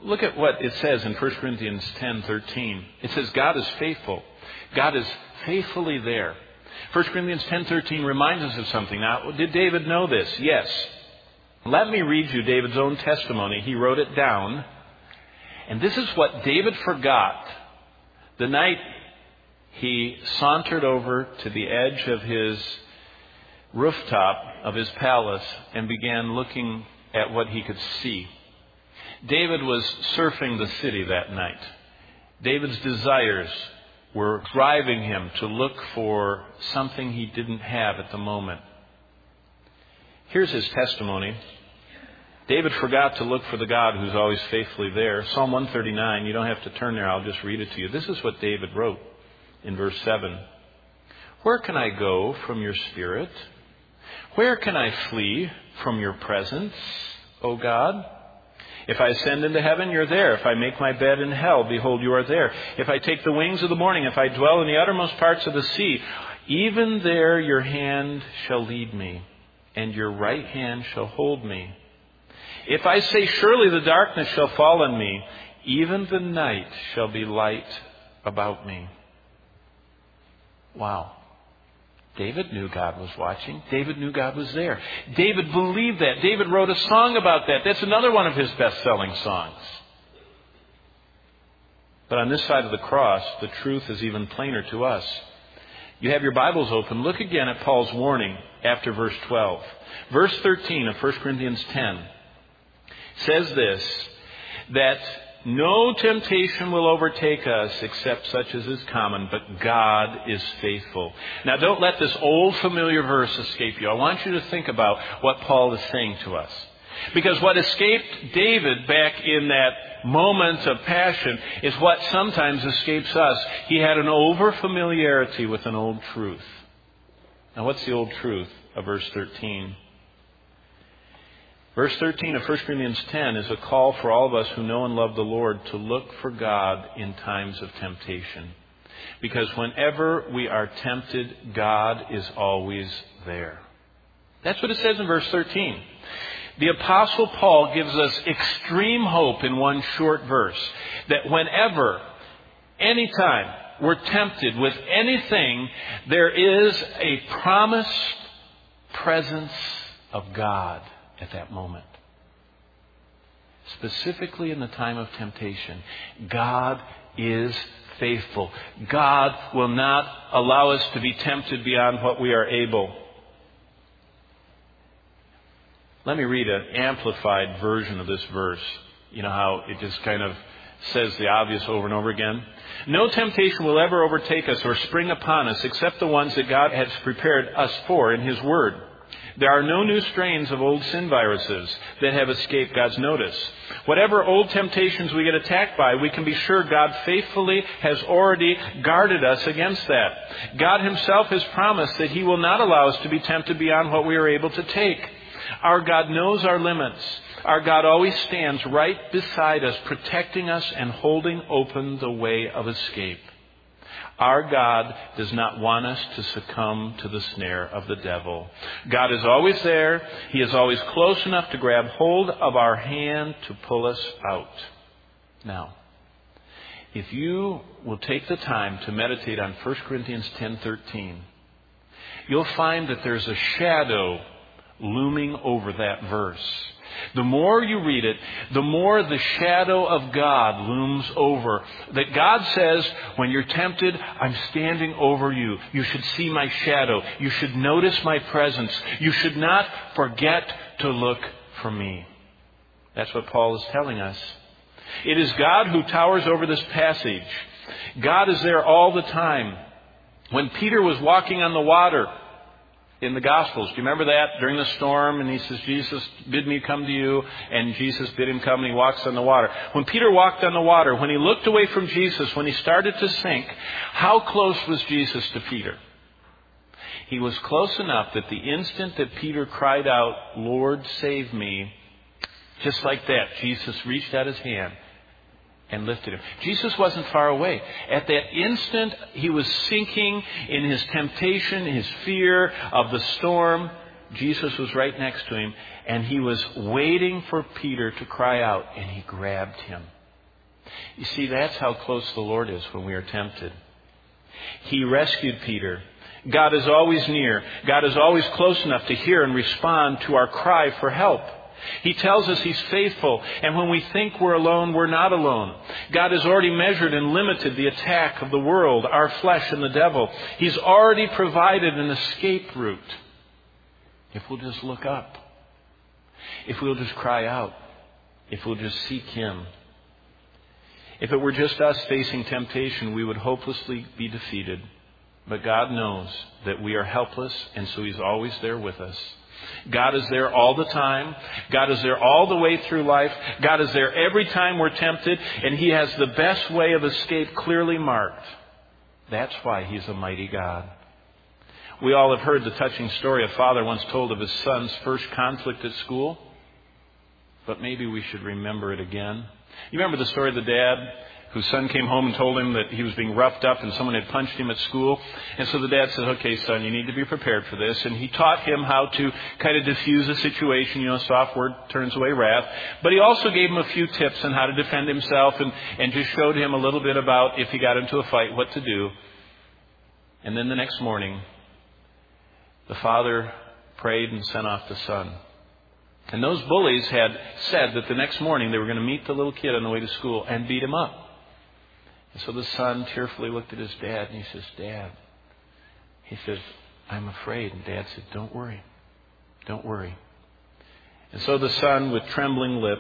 look at what it says in 1 Corinthians 10:13. It says God is faithful. God is faithfully there. 1 Corinthians 10:13 reminds us of something. Now, did David know this? Yes. Let me read you David's own testimony. He wrote it down. And this is what David forgot the night he sauntered over to the edge of his rooftop of his palace and began looking at what he could see. David was surfing the city that night. David's desires were driving him to look for something he didn't have at the moment. Here's his testimony. David forgot to look for the God who's always faithfully there. Psalm 139, you don't have to turn there, I'll just read it to you. This is what David wrote in verse 7. Where can I go from your spirit? Where can I flee from your presence, O God? If I ascend into heaven, you're there. If I make my bed in hell, behold, you are there. If I take the wings of the morning, if I dwell in the uttermost parts of the sea, even there your hand shall lead me, and your right hand shall hold me. If I say, surely the darkness shall fall on me, even the night shall be light about me. Wow. David knew God was watching. David knew God was there. David believed that. David wrote a song about that. That's another one of his best-selling songs. But on this side of the cross, the truth is even plainer to us. You have your Bibles open. Look again at Paul's warning after verse 12. Verse 13 of 1 Corinthians 10 says this, that no temptation will overtake us except such as is common, but God is faithful. Now don't let this old familiar verse escape you. I want you to think about what Paul is saying to us. Because what escaped David back in that moment of passion is what sometimes escapes us. He had an over-familiarity with an old truth. Now what's the old truth of verse 13? Verse 13 of 1 Corinthians 10 is a call for all of us who know and love the Lord to look for God in times of temptation. Because whenever we are tempted, God is always there. That's what it says in verse 13. The Apostle Paul gives us extreme hope in one short verse. That whenever, anytime, we're tempted with anything, there is a promised presence of God at that moment. Specifically in the time of temptation, God is faithful. God will not allow us to be tempted beyond what we are able. Let me read an amplified version of this verse. You know how it just kind of says the obvious over and over again? No temptation will ever overtake us or spring upon us except the ones that God has prepared us for in His Word. There are no new strains of old sin viruses that have escaped God's notice. Whatever old temptations we get attacked by, we can be sure God faithfully has already guarded us against that. God Himself has promised that He will not allow us to be tempted beyond what we are able to take. Our God knows our limits. Our God always stands right beside us, protecting us and holding open the way of escape. Our God does not want us to succumb to the snare of the devil. God is always there. He is always close enough to grab hold of our hand to pull us out. Now, if you will take the time to meditate on 1 Corinthians 10:13, you'll find that there's a shadow looming over that verse. The more you read it, the more the shadow of God looms over. That God says, when you're tempted, I'm standing over you. You should see my shadow. You should notice my presence. You should not forget to look for me. That's what Paul is telling us. It is God who towers over this passage. God is there all the time. When Peter was walking on the water in the Gospels, do you remember that? During the storm, and he says, Jesus, bid me come to you. And Jesus bid him come, and he walks on the water. When Peter walked on the water, when he looked away from Jesus, when he started to sink, how close was Jesus to Peter? He was close enough that the instant that Peter cried out, Lord, save me, just like that, Jesus reached out his hand and lifted him. Jesus wasn't far away. At that instant, he was sinking in his temptation, his fear of the storm. Jesus was right next to him, and he was waiting for Peter to cry out, and he grabbed him. You see, that's how close the Lord is when we are tempted. He rescued Peter. God is always near. God is always close enough to hear and respond to our cry for help. He tells us He's faithful, and when we think we're alone, we're not alone. God has already measured and limited the attack of the world, our flesh, and the devil. He's already provided an escape route. If we'll just look up, if we'll just cry out, if we'll just seek Him. If it were just us facing temptation, we would hopelessly be defeated. But God knows that we are helpless, and so He's always there with us. God is there all the time. God is there all the way through life. God is there every time we're tempted, and He has the best way of escape clearly marked. That's why He's a mighty God. We all have heard the touching story a father once told of his son's first conflict at school, but maybe we should remember it again. You remember the story of the dad whose son came home and told him that he was being roughed up and someone had punched him at school. And so the dad said, okay, son, you need to be prepared for this. And he taught him how to kind of diffuse a situation. Soft word turns away wrath. But he also gave him a few tips on how to defend himself and just showed him a little bit about if he got into a fight, what to do. And then the next morning, the father prayed and sent off the son. And those bullies had said that the next morning they were going to meet the little kid on the way to school and beat him up. And so the son tearfully looked at his dad and he says, Dad, he says, I'm afraid. And Dad said, don't worry. Don't worry. And so the son, with trembling lip,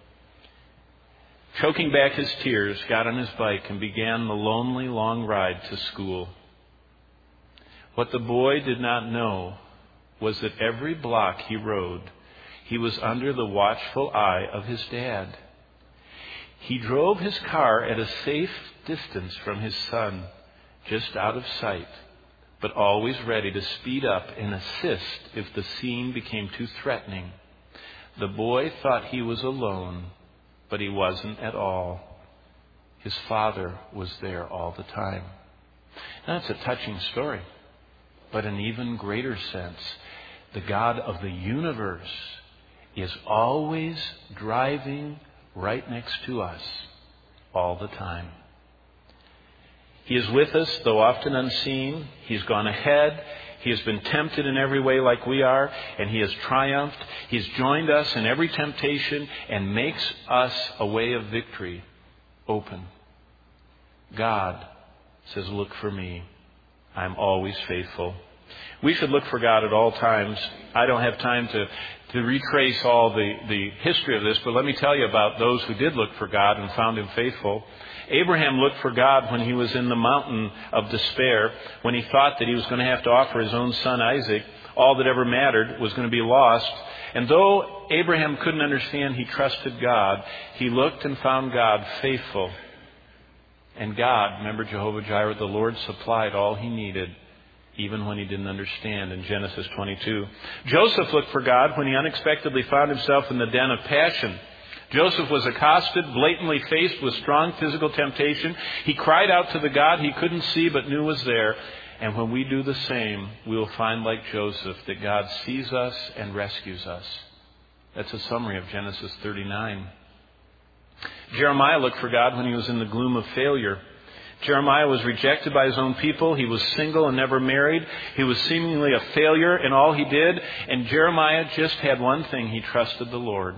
choking back his tears, got on his bike and began the lonely, long ride to school. What the boy did not know was that every block he rode, he was under the watchful eye of his dad. He drove his car at a safe distance from his son, just out of sight, but always ready to speed up and assist if the scene became too threatening. The boy thought he was alone, but he wasn't at all. His father was there all the time. Now, it's a touching story, but in an even greater sense, the God of the universe is always driving right next to us all the time. He is with us, though often unseen. He's gone ahead. He has been tempted in every way like we are, and He has triumphed. He's joined us in every temptation and makes us a way of victory open. God says, look for me. I'm always faithful. We should look for God at all times. I don't have time to retrace all the history of this, but let me tell you about those who did look for God and found Him faithful. Abraham looked for God when he was in the mountain of despair, when he thought that he was going to have to offer his own son Isaac. All that ever mattered was going to be lost. And though Abraham couldn't understand, he trusted God. He looked and found God faithful. And God, remember Jehovah Jireh, the Lord supplied all he needed, even when he didn't understand, in Genesis 22. Joseph looked for God when he unexpectedly found himself in the den of passion. Joseph was accosted, blatantly faced with strong physical temptation. He cried out to the God he couldn't see but knew was there. And when we do the same, we will find, like Joseph, that God sees us and rescues us. That's a summary of Genesis 39. Jeremiah looked for God when he was in the gloom of failure. Jeremiah was rejected by his own people. He was single and never married. He was seemingly a failure in all he did. And Jeremiah just had one thing. He trusted the Lord.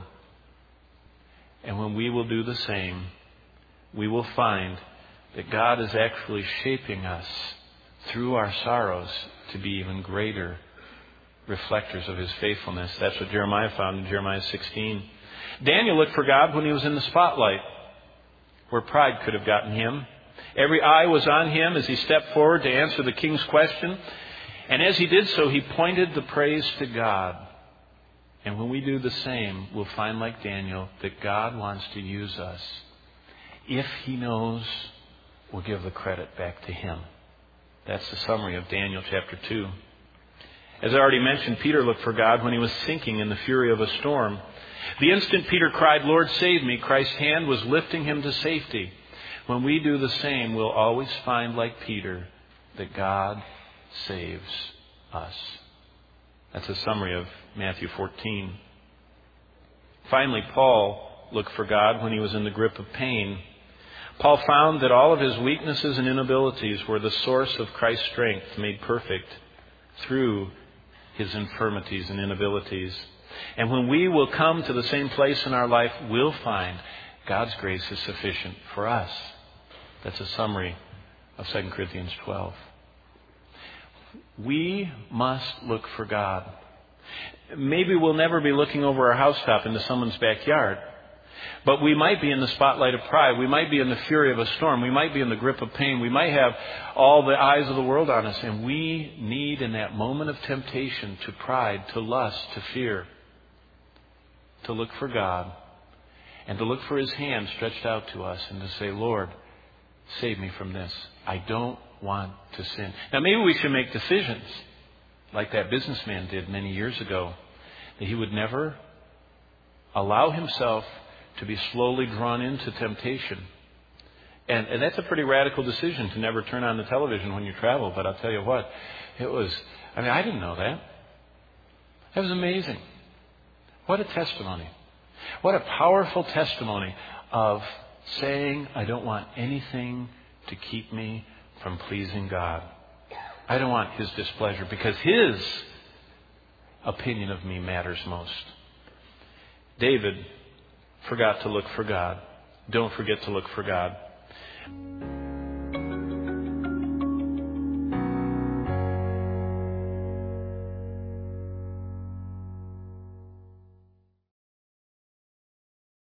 And when we will do the same, we will find that God is actually shaping us through our sorrows to be even greater reflectors of His faithfulness. That's what Jeremiah found in Jeremiah 16. Daniel looked for God when he was in the spotlight, where pride could have gotten him. Every eye was on him as he stepped forward to answer the king's question. And as he did so, he pointed the praise to God. And when we do the same, we'll find, like Daniel, that God wants to use us. If He knows, we'll give the credit back to Him. That's the summary of Daniel chapter 2. As I already mentioned, Peter looked for God when he was sinking in the fury of a storm. The instant Peter cried, Lord, save me, Christ's hand was lifting him to safety. When we do the same, we'll always find, like Peter, that God saves us. That's a summary of Matthew 14. Finally, Paul looked for God when he was in the grip of pain. Paul found that all of his weaknesses and inabilities were the source of Christ's strength made perfect through his infirmities and inabilities. And when we will come to the same place in our life, we'll find God's grace is sufficient for us. That's a summary of 2 Corinthians 12. We must look for God. Maybe we'll never be looking over our housetop into someone's backyard, but we might be in the spotlight of pride. We might be in the fury of a storm. We might be in the grip of pain. We might have all the eyes of the world on us, and we need, in that moment of temptation, to pride, to lust, to fear, to look for God and to look for His hand stretched out to us and to say, Lord, save me from this. I don't want to sin. Now, maybe we should make decisions like that businessman did many years ago, that he would never allow himself to be slowly drawn into temptation. And that's a pretty radical decision, to never turn on the television when you travel. But I'll tell you what, I didn't know that. That was amazing. What a testimony. What a powerful testimony of saying, I don't want anything to keep me from pleasing God. I don't want His displeasure, because His opinion of me matters most. David forgot to look for God. Don't forget to look for God.